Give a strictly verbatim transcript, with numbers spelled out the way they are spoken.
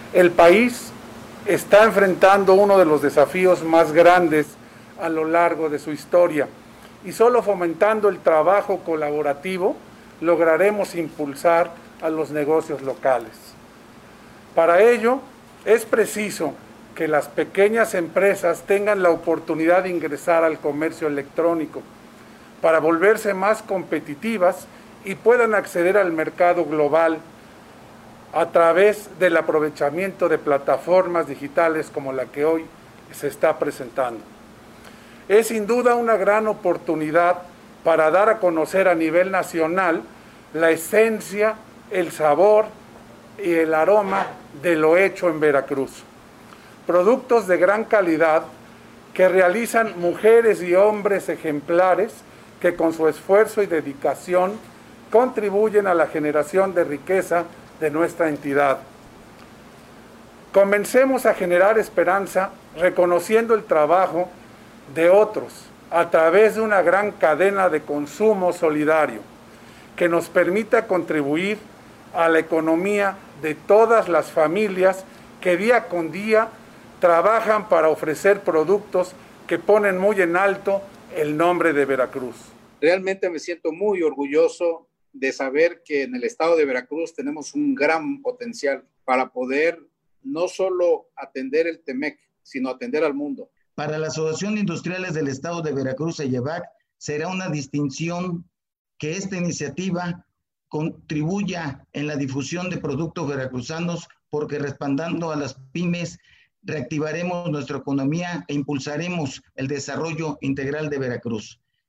El país está enfrentando uno de los desafíos más grandes a lo largo de su historia y solo fomentando el trabajo colaborativo lograremos impulsar a los negocios locales. Para ello, es preciso que las pequeñas empresas tengan la oportunidad de ingresar al comercio electrónico para volverse más competitivas y puedan acceder al mercado global a través del aprovechamiento de plataformas digitales como la que hoy se está presentando. Es sin duda una gran oportunidad para dar a conocer a nivel nacional la esencia, el sabor y el aroma de lo hecho en Veracruz. Productos de gran calidad que realizan mujeres y hombres ejemplares que con su esfuerzo y dedicación contribuyen a la generación de riqueza de nuestra entidad. Comencemos a generar esperanza reconociendo el trabajo de otros a través de una gran cadena de consumo solidario que nos permita contribuir a la economía de todas las familias que día con día trabajan para ofrecer productos que ponen muy en alto el nombre de Veracruz. Realmente me siento muy orgulloso de saber que en el estado de Veracruz tenemos un gran potencial para poder no solo atender el T-M E C, sino atender al mundo. Para la Asociación de Industriales del Estado de Veracruz, AYEVAC, será una distinción que esta iniciativa contribuya en la difusión de productos veracruzanos, porque respaldando a las pymes reactivaremos nuestra economía e impulsaremos el desarrollo integral de Veracruz.